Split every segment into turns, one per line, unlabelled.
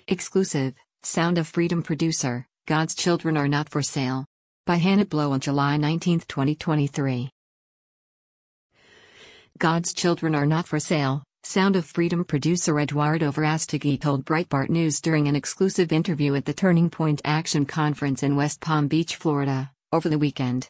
Exclusive, Sound of Freedom producer, God's Children Are Not for Sale. By Hannah Blow on July 19, 2023. God's Children Are Not for Sale, Sound of Freedom producer Eduardo Verástegui told Breitbart News during an exclusive interview at the Turning Point Action Conference in West Palm Beach, Florida, over the weekend.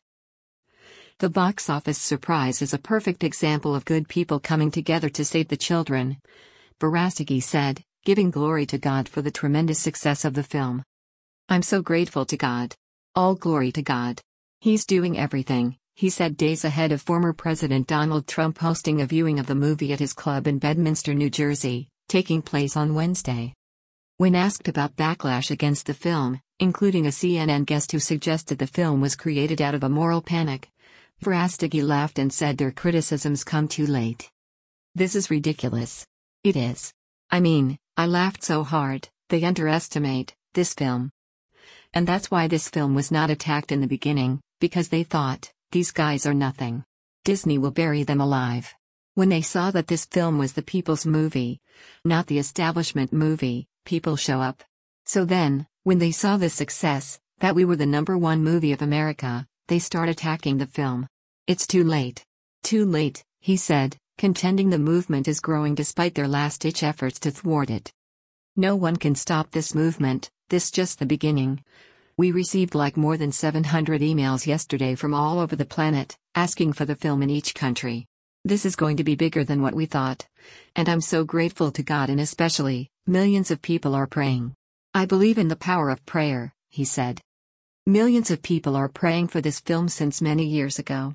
The box office surprise is a perfect example of good people coming together to save the children, Verástegui said, giving glory to God for the tremendous success of the film. "I'm so grateful to God. All glory to God. He's doing everything," he said days ahead of former President Donald Trump hosting a viewing of the movie at his club in Bedminster, New Jersey, taking place on Wednesday. When asked about backlash against the film, including a CNN guest who suggested the film was created out of a moral panic, Verástegui laughed and said their criticisms come too late. "This is ridiculous. It is. I mean, I laughed so hard, they underestimate this film. And that's why this film was not attacked in the beginning, because they thought, these guys are nothing. Disney will bury them alive. When they saw that this film was the people's movie, not the establishment movie, people show up. So then, when they saw the success, that we were the #1 movie of America, they start attacking the film. It's too late. Too late," he said, contending the movement is growing despite their last-ditch efforts to thwart it. "No one can stop this movement, this just the beginning. We received more than 700 emails yesterday from all over the planet, asking for the film in each country. This is going to be bigger than what we thought. And I'm so grateful to God, and especially, millions of people are praying. I believe in the power of prayer," he said. "Millions of people are praying for this film since many years ago.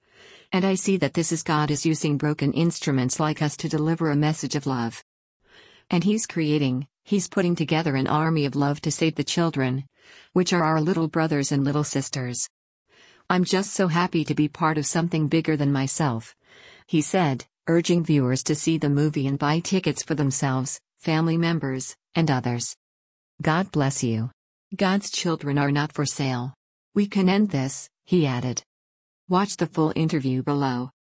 And I see that this is God is using broken instruments like us to deliver a message of love. And He's putting together an army of love to save the children, which are our little brothers and little sisters. I'm just so happy to be part of something bigger than myself," he said, urging viewers to see the movie and buy tickets for themselves, family members, and others. "God bless you. God's children are not for sale. We can end this," he added. Watch the full interview below.